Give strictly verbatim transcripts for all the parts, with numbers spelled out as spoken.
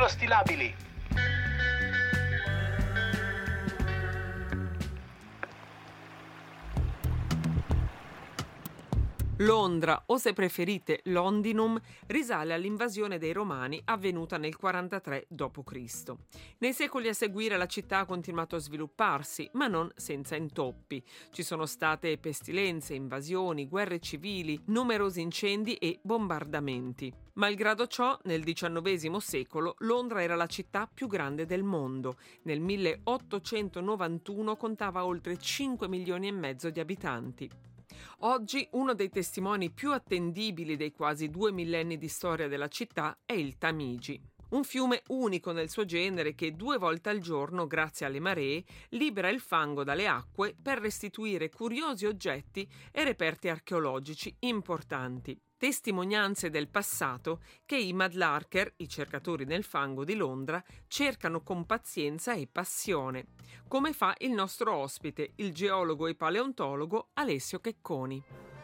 Microstilabili. Londra, o se preferite Londinum, risale all'invasione dei Romani avvenuta nel quarantatré dopo Cristo Nei secoli a seguire la città ha continuato a svilupparsi, ma non senza intoppi. Ci sono state pestilenze, invasioni, guerre civili, numerosi incendi e bombardamenti. Malgrado ciò, nel diciannovesimo secolo Londra era la città più grande del mondo. Nel milleottocentonovantuno contava oltre cinque milioni e mezzo di abitanti. Oggi uno dei testimoni più attendibili dei quasi due millenni di storia della città è il Tamigi, un fiume unico nel suo genere che due volte al giorno, grazie alle maree, libera il fango dalle acque per restituire curiosi oggetti e reperti archeologici importanti. Testimonianze del passato che i mudlarker, i cercatori nel fango di Londra, cercano con pazienza e passione, come fa il nostro ospite, il geologo e paleontologo Alessio Checconi.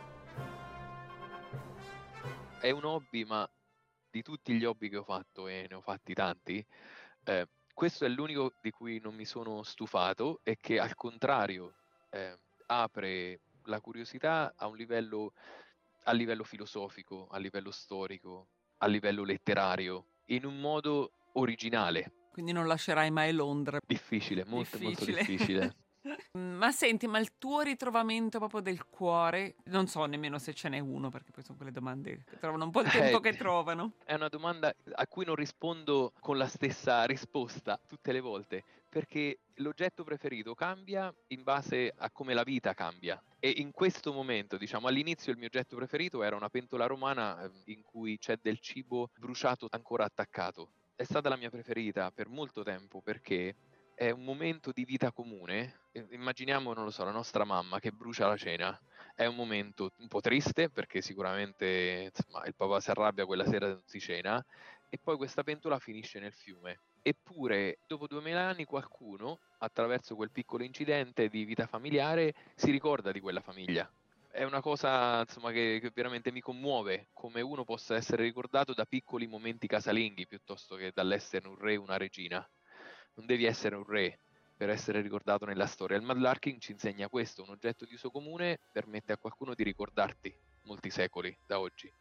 È un hobby, ma di tutti gli hobby che ho fatto, e ne ho fatti tanti, eh, questo è l'unico di cui non mi sono stufato e che al contrario eh, apre la curiosità a un livello a livello filosofico, a livello storico, a livello letterario, in un modo originale. Quindi non lascerai mai Londra. Difficile, molto difficile. molto difficile. Ma senti, ma il tuo ritrovamento proprio del cuore, non so nemmeno se ce n'è uno, perché poi sono quelle domande che trovano un po' il tempo eh, che trovano. È una domanda a cui non rispondo con la stessa risposta tutte le volte, perché l'oggetto preferito cambia in base a come la vita cambia. E in questo momento, diciamo, all'inizio il mio oggetto preferito era una pentola romana eh, in cui c'è del cibo bruciato ancora attaccato. È stata la mia preferita per molto tempo perché è un momento di vita comune. Immaginiamo, non lo so, la nostra mamma che brucia la cena. È un momento un po' triste perché sicuramente insomma, il papà si arrabbia quella sera non si cena e poi questa pentola finisce nel fiume. Eppure dopo duemila anni qualcuno, attraverso quel piccolo incidente di vita familiare, si ricorda di quella famiglia. È una cosa insomma, che, che veramente mi commuove, come uno possa essere ricordato da piccoli momenti casalinghi piuttosto che dall'essere un re o una regina. Non devi essere un re per essere ricordato nella storia. Il mudlarking ci insegna questo: un oggetto di uso comune permette a qualcuno di ricordarti molti secoli da oggi.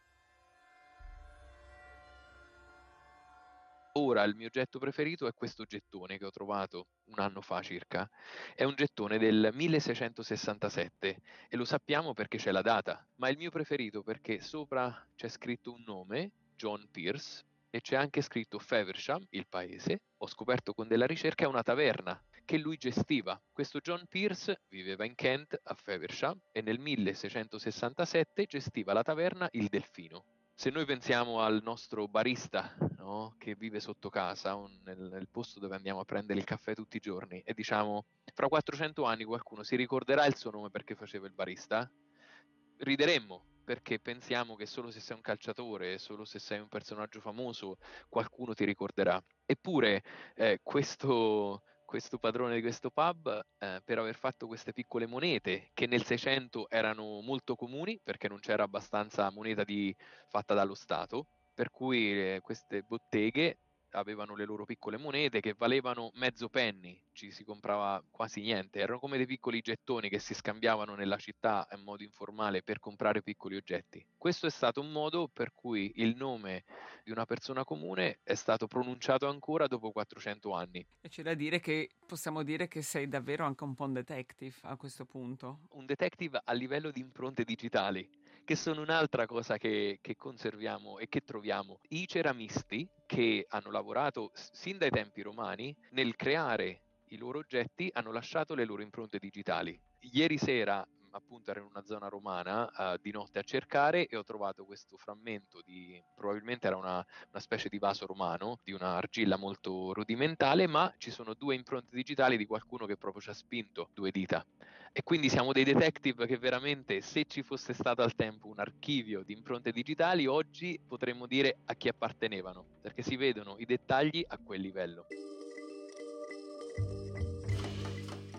Ora il mio oggetto preferito è questo gettone che ho trovato un anno fa circa. È un gettone del milleseicentosessantasette e lo sappiamo perché c'è la data, ma è il mio preferito perché sopra c'è scritto un nome, John Pierce, e c'è anche scritto Faversham, il paese. Ho scoperto con della ricerca è una taverna che lui gestiva. Questo John Pierce viveva in Kent, a Faversham, e nel milleseicentosessantasette gestiva la taverna Il Delfino. Se noi pensiamo al nostro barista, no? Che vive sotto casa, un, nel, nel posto dove andiamo a prendere il caffè tutti i giorni, e diciamo fra quattrocento anni qualcuno si ricorderà il suo nome perché faceva il barista, rideremmo perché pensiamo che solo se sei un calciatore, solo se sei un personaggio famoso, qualcuno ti ricorderà. Eppure eh, questo, questo padrone di questo pub, eh, per aver fatto queste piccole monete, che nel seicento erano molto comuni, perché non c'era abbastanza moneta di, fatta dallo Stato, per cui eh, queste botteghe avevano le loro piccole monete che valevano mezzo penny, ci si comprava quasi niente, erano come dei piccoli gettoni che si scambiavano nella città in modo informale per comprare piccoli oggetti. Questo è stato un modo per cui il nome di una persona comune è stato pronunciato ancora dopo quattrocento anni. E c'è da dire che possiamo dire che sei davvero anche un po' un detective a questo punto. Un detective a livello di impronte digitali, che sono un'altra cosa che, che conserviamo e che troviamo. I ceramisti che hanno lavorato sin dai tempi romani nel creare i loro oggetti hanno lasciato le loro impronte digitali. Ieri sera appunto ero in una zona romana uh, di notte a cercare e ho trovato questo frammento di, probabilmente era una, una specie di vaso romano, di una argilla molto rudimentale, ma ci sono due impronte digitali di qualcuno che proprio ci ha spinto due dita. E quindi siamo dei detective che veramente, se ci fosse stato al tempo un archivio di impronte digitali, oggi potremmo dire a chi appartenevano, perché si vedono i dettagli a quel livello.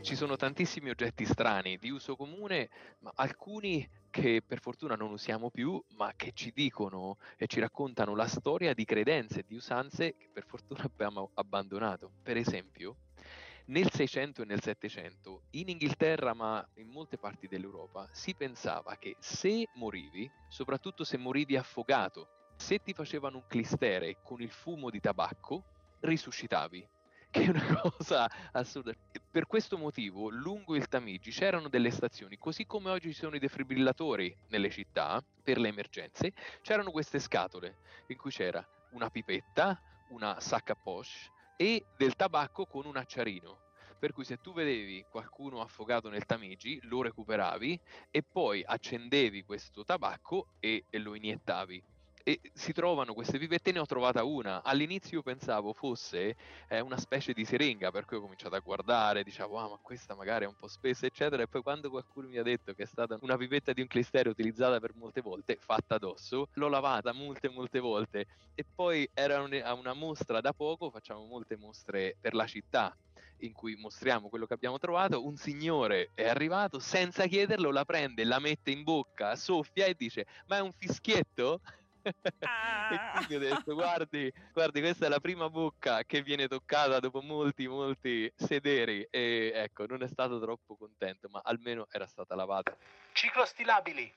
Ci sono tantissimi oggetti strani di uso comune, ma alcuni che per fortuna non usiamo più, ma che ci dicono e ci raccontano la storia di credenze e di usanze che per fortuna abbiamo abbandonato. Per esempio, nel Seicento e nel Settecento, in Inghilterra, ma in molte parti dell'Europa, si pensava che se morivi, soprattutto se morivi affogato, se ti facevano un clistere con il fumo di tabacco, risuscitavi. Che è una cosa assurda. Per questo motivo, lungo il Tamigi c'erano delle stazioni, così come oggi ci sono i defibrillatori nelle città per le emergenze, c'erano queste scatole in cui c'era una pipetta, una sac à poche e del tabacco con un acciarino. Per cui se tu vedevi qualcuno affogato nel Tamigi, lo recuperavi e poi accendevi questo tabacco e, e lo iniettavi. E si trovano queste pipette, ne ho trovata una. All'inizio io pensavo fosse eh, una specie di siringa, per cui ho cominciato a guardare, dicevo, ah, ma questa magari è un po' spessa, eccetera. E poi quando qualcuno mi ha detto che è stata una pipetta di un clistere utilizzata per molte volte, fatta addosso, l'ho lavata molte, molte volte. E poi era un- a una mostra da poco, facciamo molte mostre per la città in cui mostriamo quello che abbiamo trovato. Un signore è arrivato senza chiederlo, la prende, la mette in bocca, soffia e dice: ma è un fischietto? E Ah! quindi ho detto: guardi, guardi, questa è la prima bocca che viene toccata dopo molti, molti sederi. E ecco, non è stato troppo contento, ma almeno era stata lavata. Ciclostilabili.